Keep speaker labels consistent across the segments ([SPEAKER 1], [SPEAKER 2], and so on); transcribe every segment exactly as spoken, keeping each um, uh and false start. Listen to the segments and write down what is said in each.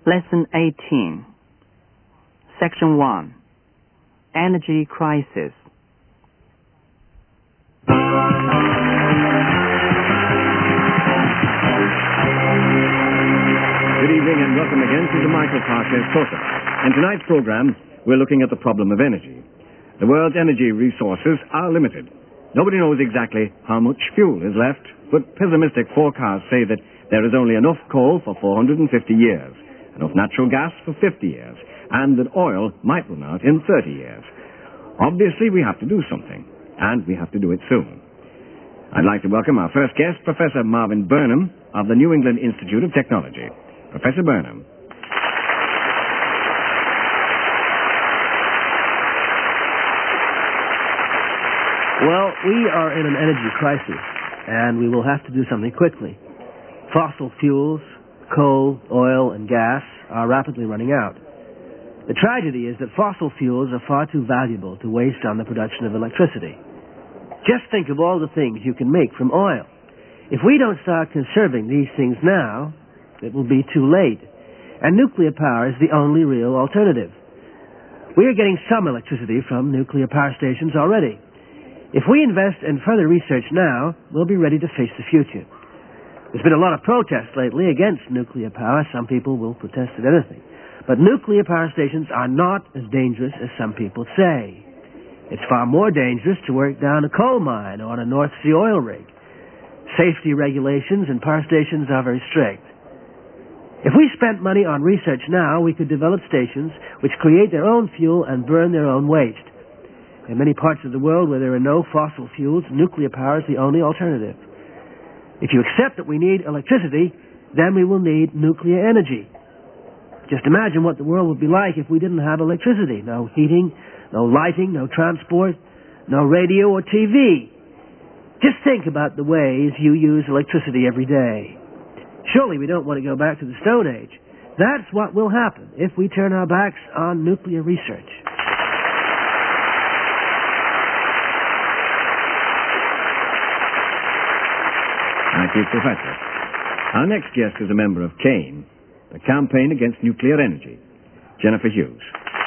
[SPEAKER 1] Lesson eighteen. Section one. Energy Crisis.
[SPEAKER 2] Good evening and welcome again to the Michael Parker Talker. In tonight's program, we're looking at the problem of energy. The world's energy resources are limited. Nobody knows exactly how much fuel is left, but pessimistic forecasts say that there is only enough coal for four hundred fifty years, enough natural gas for fifty years, and that oil might run out in thirty years. Obviously, we have to do something, and we have to do it soon. I'd like to welcome our first guest, Professor Marvin Burnham of the New England Institute of Technology. Professor Burnham.
[SPEAKER 3] Well, we are in an energy crisis, and we will have to do something quickly. Fossil fuels, coal, oil, and gas are rapidly running out. The tragedy is that fossil fuels are far too valuable to waste on the production of electricity. Just think of all the things you can make from oil. If we don't start conserving these things now, it will be too late. And nuclear power is the only real alternative. We are getting some electricity from nuclear power stations already. If we invest in further research now, we'll be ready to face the future. There's been a lot of protest lately against nuclear power. Some people will protest at anything. But nuclear power stations are not as dangerous as some people say. It's far more dangerous to work down a coal mine or on a North Sea oil rig. Safety regulations in power stations are very strict. If we spent money on research now, we could develop stations which create their own fuel and burn their own waste. In many parts of the world where there are no fossil fuels, nuclear power is the only alternative. If you accept that we need electricity, then we will need nuclear energy. Just imagine what the world would be like if we didn't have electricity. No heating, no lighting, no transport, no radio or T V. Just think about the ways you use electricity every day. Surely we don't want to go back to the Stone Age. That's what will happen if we turn our backs on nuclear research.
[SPEAKER 2] Thank you, Professor. Our next guest is a member of CANE, the Campaign Against Nuclear Energy, Jennifer Hughes.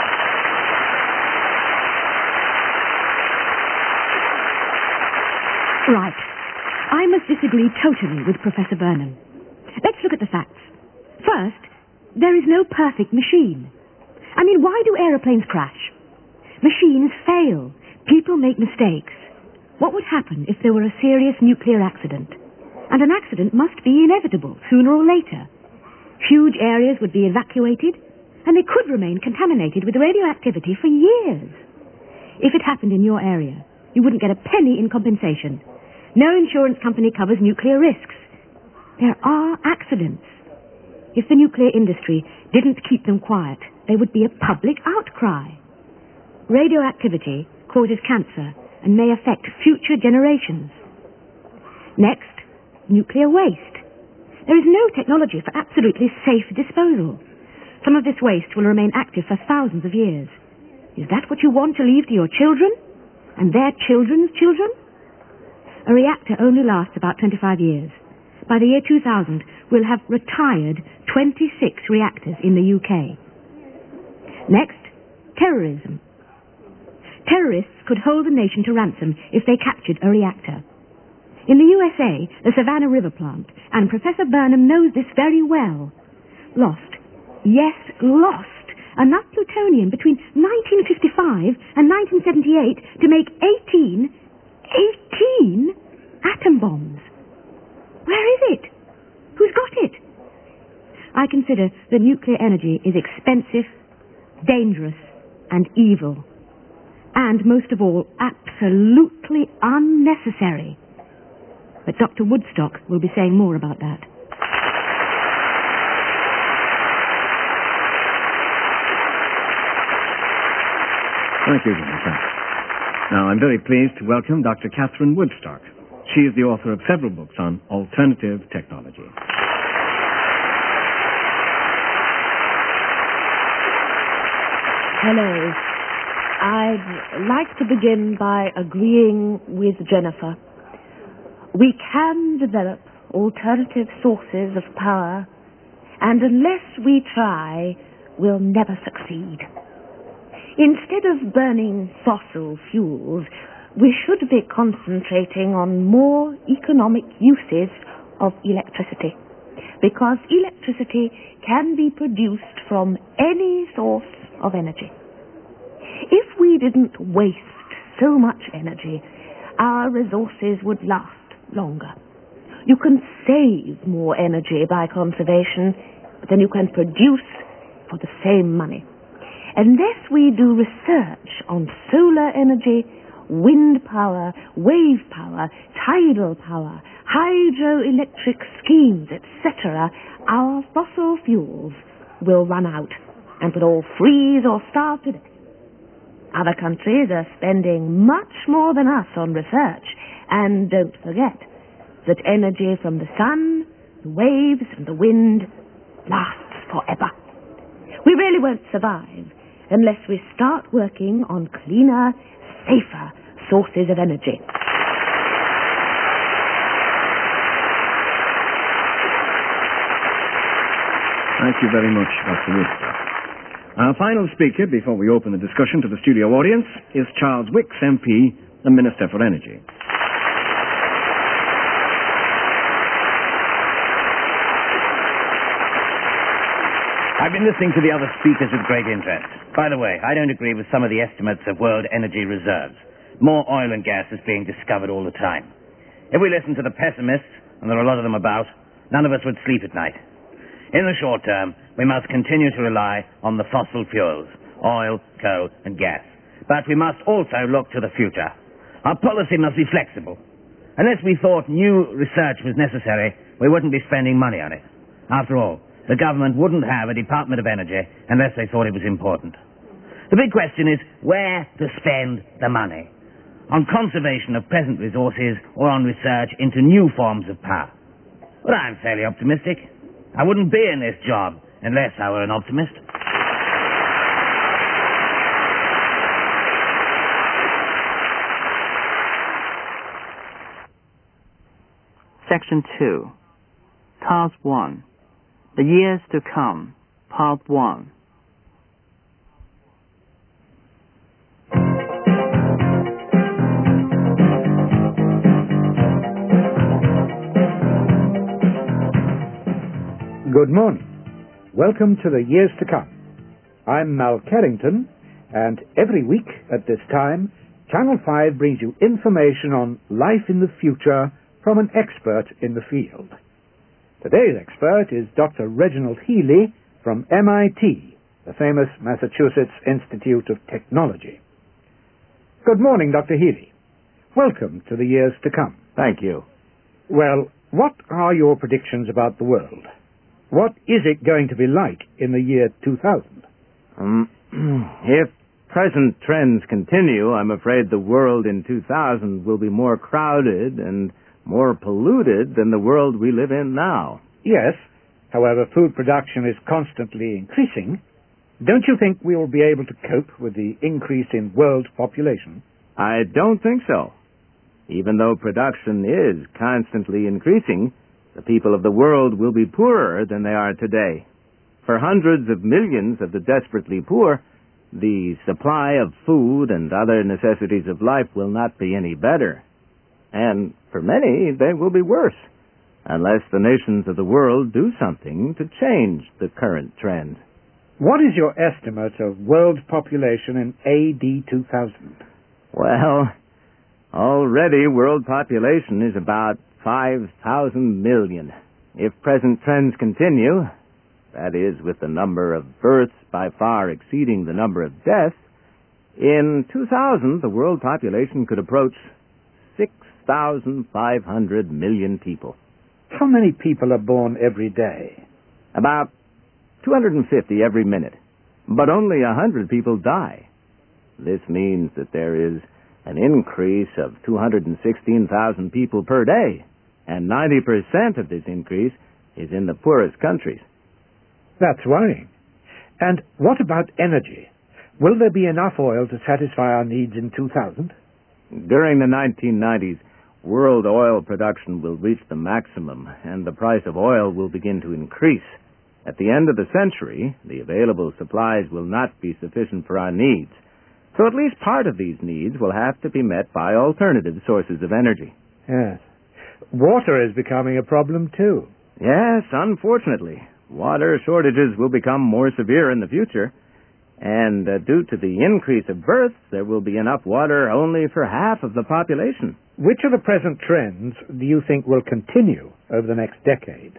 [SPEAKER 4] Right. I must disagree totally with Professor Burnham. Let's look at the facts. First, there is no perfect machine. I mean, why do aeroplanes crash? Machines fail. People make mistakes. What would happen if there were a serious nuclear accident? And an accident must be inevitable, sooner or later. Huge areas would be evacuated, and they could remain contaminated with radioactivity for years. If it happened in your area, you wouldn't get a penny in compensation. No insurance company covers nuclear risks. There are accidents. If the nuclear industry didn't keep them quiet, there would be a public outcry. Radioactivity causes cancer and may affect future generations. Next, nuclear waste. There is no technology for absolutely safe disposal. Some of this waste will remain active for thousands of years. Is that what you want to leave to your children? And their children's children? A reactor only lasts about twenty-five years. By the year two thousand, we'll have retired twenty-six reactors in the U K. Next, terrorism. Terrorists could hold a nation to ransom if they captured a reactor. In the U S A, the Savannah River plant, and Professor Burnham knows this very well, lost, yes, lost, enough plutonium between nineteen fifty-five and nineteen seventy-eight to make eighteen, eighteen atom bombs. Where is it? Who's got it? I consider that nuclear energy is expensive, dangerous, and evil. And most of all, absolutely unnecessary. But Doctor Woodstock will be saying more about that.
[SPEAKER 2] Thank you, Jennifer. Now, I'm very pleased to welcome Doctor Catherine Woodstock. She is the author of several books on alternative technology.
[SPEAKER 5] Hello. I'd like to begin by agreeing with Jennifer. We can develop alternative sources of power And unless we try, we'll never succeed. Instead of burning fossil fuels, we should be concentrating on more economic uses of electricity, because electricity can be produced from any source of energy. If we didn't waste so much energy, our resources would last longer. You can save more energy by conservation than you can produce for the same money. Unless we do research on solar energy, wind power, wave power, tidal power, hydroelectric schemes, et cetera, our fossil fuels will run out and will all freeze or starve to death. Other countries are spending much more than us on research, and don't forget that energy from the sun, the waves, and the wind lasts forever. We really won't survive unless we start working on cleaner, safer sources of energy.
[SPEAKER 2] Thank you very much, Doctor Wooster. Our final speaker, before we open the discussion to the studio audience, is Charles Wicks, M P, the Minister for Energy.
[SPEAKER 6] I've been listening to the other speakers with great interest. By the way, I don't agree with some of the estimates of world energy reserves. More oil and gas is being discovered all the time. If we listen to the pessimists, and there are a lot of them about, none of us would sleep at night. In the short term, we must continue to rely on the fossil fuels, oil, coal, and gas. But we must also look to the future. Our policy must be flexible. Unless we thought new research was necessary, we wouldn't be spending money on it. After all, the government wouldn't have a Department of Energy unless they thought it was important. The big question is where to spend the money. On conservation of present resources or on research into new forms of power. But I'm fairly optimistic. I wouldn't be in this job unless I were an optimist.
[SPEAKER 1] Section two. Task one. The Years to Come, Part one.
[SPEAKER 7] Good morning. Welcome to the Years to Come. I'm Mal Carrington, and every week at this time, Channel five brings you information on life in the future from an expert in the field. Today's expert is Doctor Reginald Healy from M I T, the famous Massachusetts Institute of Technology. Good morning, Doctor Healy. Welcome to the Years to Come.
[SPEAKER 2] Thank you.
[SPEAKER 7] Well, what are your predictions about the world? What is it going to be like in the year two thousand?
[SPEAKER 8] Um, if present trends continue, I'm afraid the world in two thousand will be more crowded and more polluted than the world we live in now.
[SPEAKER 7] Yes. However, food production is constantly increasing. Don't you think we will be able to cope with the increase in world population?
[SPEAKER 8] I don't think so. Even though production is constantly increasing, the people of the world will be poorer than they are today. For hundreds of millions of the desperately poor, the supply of food and other necessities of life will not be any better. And for many, they will be worse, unless the nations of the world do something to change the current trend.
[SPEAKER 7] What is your estimate of world population in A D two thousand?
[SPEAKER 8] Well, already world population is about five thousand million. If present trends continue, that is, with the number of births by far exceeding the number of deaths, in two thousand the world population could approach six thousand five hundred million people.
[SPEAKER 7] How many people are born every day?
[SPEAKER 8] About two hundred fifty every minute, but only one hundred people die. This means that there is an increase of two hundred sixteen thousand people per day, and ninety percent of this increase is in the poorest countries.
[SPEAKER 7] That's worrying. And what about energy? Will there be enough oil to satisfy our needs in two thousand?
[SPEAKER 8] During the nineteen nineties, world oil production will reach the maximum, and the price of oil will begin to increase. At the end of the century, the available supplies will not be sufficient for our needs. So at least part of these needs will have to be met by alternative sources of energy.
[SPEAKER 7] Yes. Water is becoming a problem, too.
[SPEAKER 8] Yes, unfortunately. Water shortages will become more severe in the future. And uh, due to the increase of births, there will be enough water only for half of the population.
[SPEAKER 7] Which of the present trends do you think will continue over the next decade?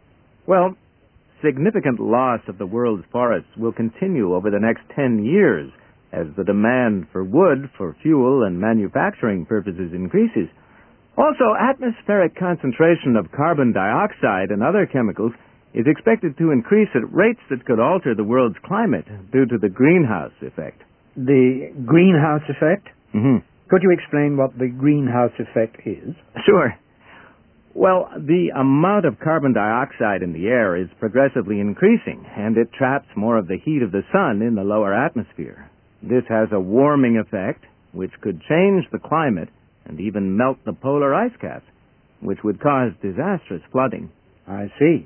[SPEAKER 8] Well, significant loss of the world's forests will continue over the next ten years as the demand for wood for fuel and manufacturing purposes increases. Also, atmospheric concentration of carbon dioxide and other chemicals is expected to increase at rates that could alter the world's climate due to the greenhouse effect.
[SPEAKER 7] The greenhouse effect?
[SPEAKER 8] Mm-hmm.
[SPEAKER 7] Could you explain what the greenhouse effect is?
[SPEAKER 8] Sure. Well, the amount of carbon dioxide in the air is progressively increasing, and it traps more of the heat of the sun in the lower atmosphere. This has a warming effect, which could change the climate and even melt the polar ice caps, which would cause disastrous flooding.
[SPEAKER 7] I see.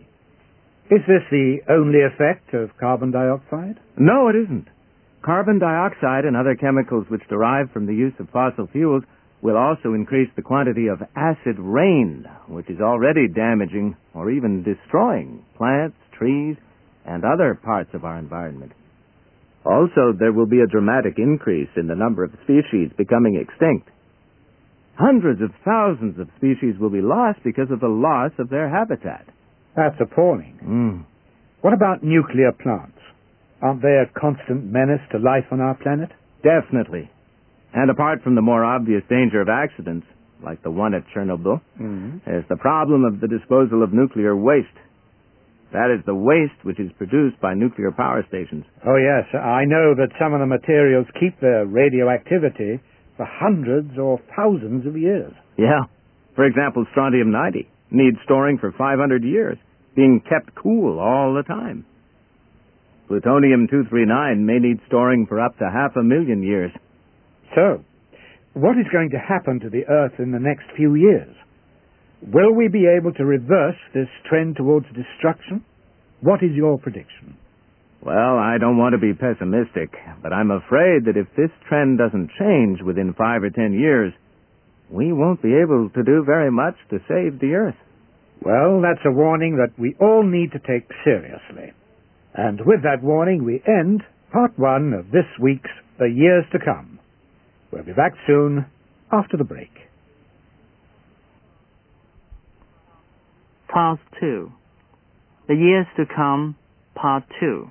[SPEAKER 7] Is this the only effect of carbon dioxide?
[SPEAKER 8] No, it isn't. Carbon dioxide and other chemicals which derive from the use of fossil fuels will also increase the quantity of acid rain, which is already damaging or even destroying plants, trees, and other parts of our environment. Also, there will be a dramatic increase in the number of species becoming extinct. Hundreds of thousands of species will be lost because of the loss of their habitat.
[SPEAKER 7] That's appalling.
[SPEAKER 8] Mm.
[SPEAKER 7] What about nuclear plants? Aren't they a constant menace to life on our planet?
[SPEAKER 8] Definitely. And apart from the more obvious danger of accidents, like the one at Chernobyl,
[SPEAKER 7] Mm-hmm.
[SPEAKER 8] there's the problem of the disposal of nuclear waste. That is the waste which is produced by nuclear power stations.
[SPEAKER 7] Oh, yes. I know that some of the materials keep their radioactivity for hundreds or thousands of years.
[SPEAKER 8] Yeah. For example, strontium ninety needs storing for five hundred years, being kept cool all the time. Plutonium two thirty-nine may need storing for up to half a million years.
[SPEAKER 7] So, what is going to happen to the Earth in the next few years? Will we be able to reverse this trend towards destruction? What is your prediction?
[SPEAKER 8] Well, I don't want to be pessimistic, but I'm afraid that if this trend doesn't change within five or ten years, we won't be able to do very much to save the Earth.
[SPEAKER 7] Well, that's a warning that we all need to take seriously. And with that warning, we end part one of this week's The Years to Come. We'll be back soon after the break.
[SPEAKER 1] Task two. The Years to Come, Part two.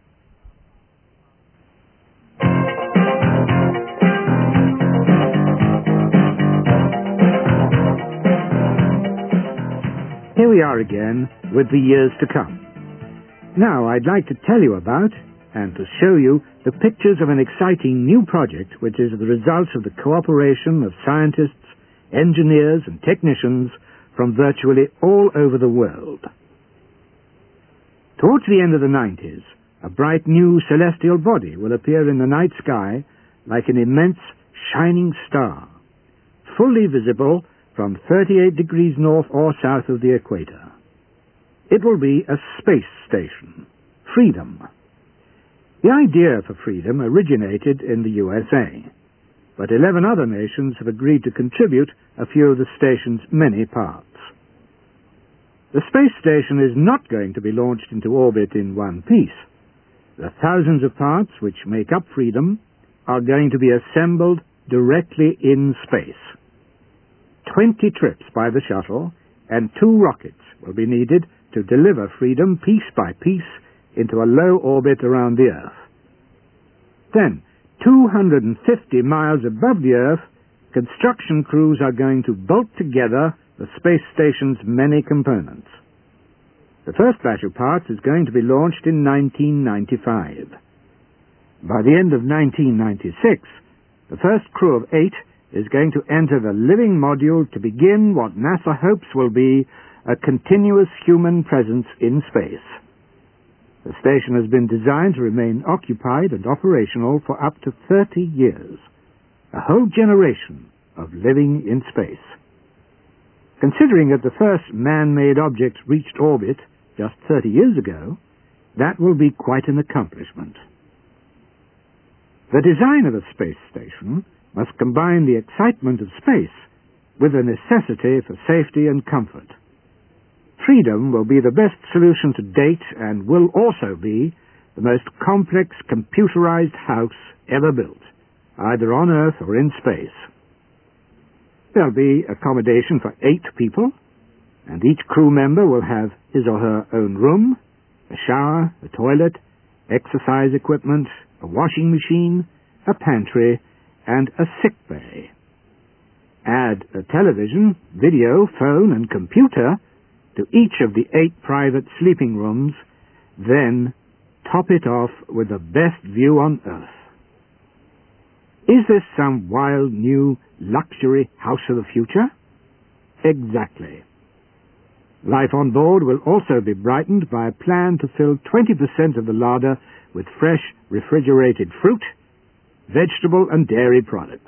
[SPEAKER 7] Here we are again with The Years to Come. Now I'd like to tell you about and to show you the pictures of an exciting new project which is the result of the cooperation of scientists, engineers and technicians from virtually all over the world. Towards the end of the nineties, a bright new celestial body will appear in the night sky like an immense shining star, fully visible from thirty-eight degrees north or south of the equator. It will be a space station, Freedom. The idea for Freedom originated in the U S A, but eleven other nations have agreed to contribute a few of the station's many parts. The space station is not going to be launched into orbit in one piece. The thousands of parts which make up Freedom are going to be assembled directly in space. Twenty trips by the shuttle and two rockets will be needed to deliver Freedom piece by piece into a low orbit around the Earth. Then, two hundred fifty miles above the Earth, construction crews are going to bolt together the space station's many components. The first batch of parts is going to be launched in nineteen ninety-five. By the end of nineteen ninety-six, the first crew of eight is going to enter the living module to begin what NASA hopes will be a continuous human presence in space. The station has been designed to remain occupied and operational for up to thirty years, a whole generation of living in space. Considering that the first man-made object reached orbit just thirty years ago, that will be quite an accomplishment. The design of a space station must combine the excitement of space with the necessity for safety and comfort. Freedom will be the best solution to date and will also be the most complex computerized house ever built, either on Earth or in space. There'll be accommodation for eight people, and each crew member will have his or her own room, a shower, a toilet, exercise equipment, a washing machine, a pantry, and a sick bay. Add a television, video, phone, and computer to each of the eight private sleeping rooms, then top it off with the best view on Earth. Is this some wild new luxury house of the future? Exactly. Life on board will also be brightened by a plan to fill twenty percent of the larder with fresh refrigerated fruit, vegetable and dairy products.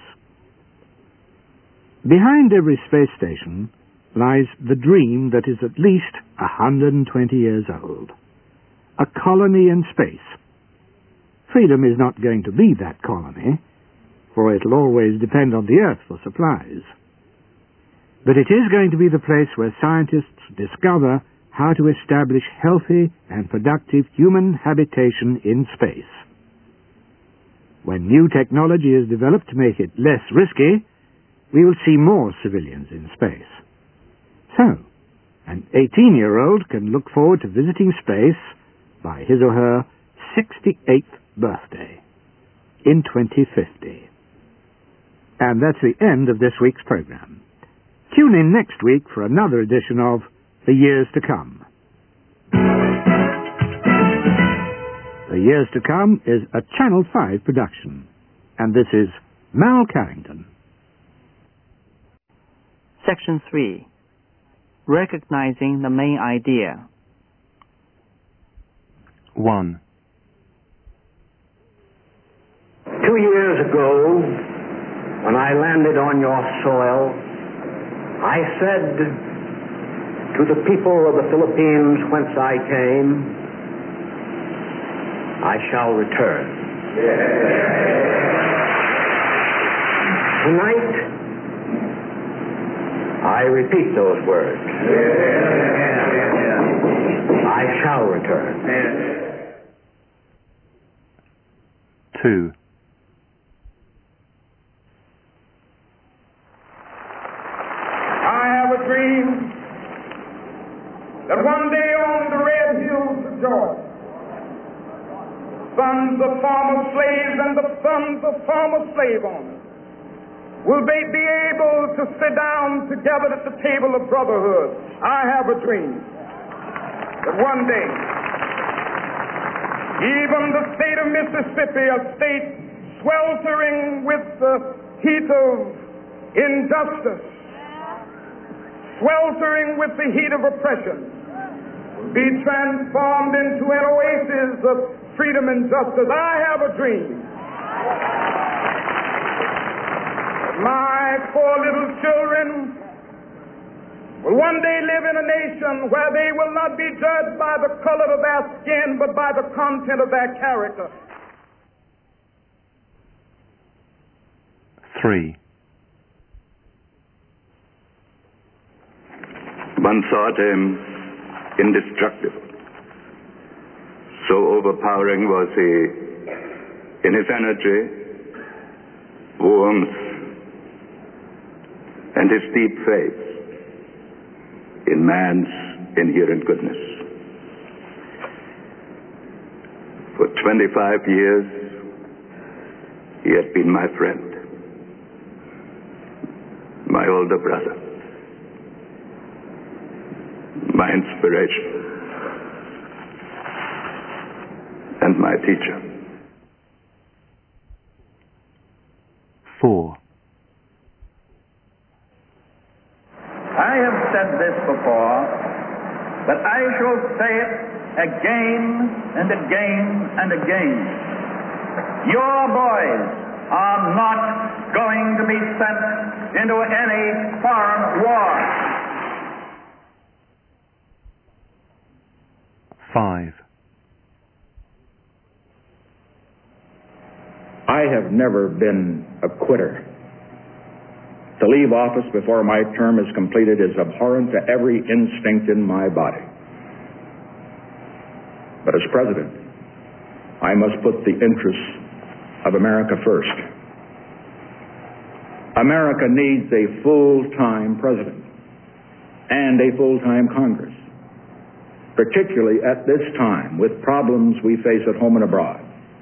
[SPEAKER 7] Behind every space station lies the dream that is at least one hundred twenty years old. A colony in space. Freedom is not going to be that colony, for it'll always depend on the Earth for supplies. But it is going to be the place where scientists discover how to establish healthy and productive human habitation in space. When new technology is developed to make it less risky, we will see more civilians in space. So, an eighteen-year-old can look forward to visiting space by his or her sixty-eighth birthday in twenty fifty. And that's the end of this week's program. Tune in next week for another edition of The Years to Come. The Years to Come is a Channel five production, and this is Mal Carrington.
[SPEAKER 1] Section three. Recognizing the main idea.
[SPEAKER 8] one.
[SPEAKER 9] Two years ago, when I landed on your soil, I said to the people of the Philippines whence I came, I shall return. Tonight, I repeat those words. I shall return.
[SPEAKER 8] two.
[SPEAKER 10] I have a dream that one day on the red hills of Georgia, sons of former slaves and the sons of former slave owners will they be able to sit down together at the table of brotherhood. I have a dream that one day, even the state of Mississippi, a state sweltering with the heat of injustice, sweltering with the heat of oppression, will be transformed into an oasis of freedom and justice. I have a dream. My poor little children will one day live in a nation where they will not be judged by the color of their skin, but by the content of their character.
[SPEAKER 8] three.
[SPEAKER 11] One thought him indestructible. So overpowering was he in his energy, warmth, and his deep faith in man's inherent goodness. For twenty-five years, he had been my friend, my older brother, my inspiration, and my teacher.
[SPEAKER 8] four.
[SPEAKER 12] I have said this before, but I shall say it again and again and again. Your boys are not going to be sent into any foreign war.
[SPEAKER 8] five.
[SPEAKER 13] I have never been a quitter. To leave office before my term is completed is abhorrent to every instinct in my body. But as president, I must put the interests of America first. America needs a full-time president and a full-time Congress, particularly at this time with problems we face at home and abroad.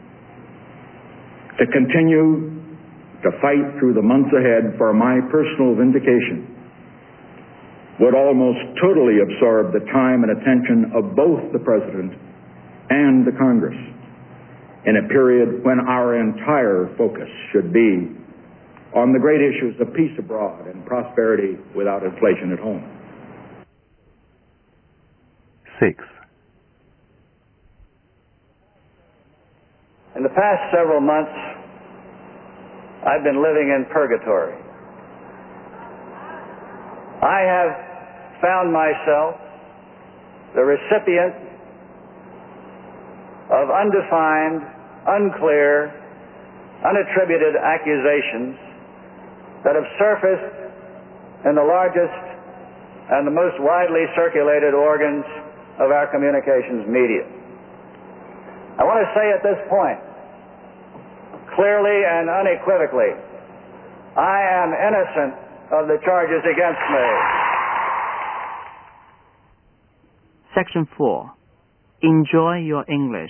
[SPEAKER 13] To continue to fight through the months ahead for my personal vindication would almost totally absorb the time and attention of both the President and the Congress in a period when our entire focus should be on the great issues of peace abroad and prosperity without inflation at home.
[SPEAKER 14] Six.
[SPEAKER 12] In the past several months, I've been living in purgatory. I have found myself the recipient of undefined, unclear, unattributed accusations that have surfaced in the largest and the most widely circulated organs of our communications media. I want to say at this point, clearly and unequivocally, I am innocent of the charges against me.
[SPEAKER 1] Section four. Enjoy your English.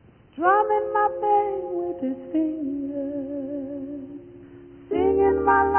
[SPEAKER 15] Drumming my pain with his fingers, singing my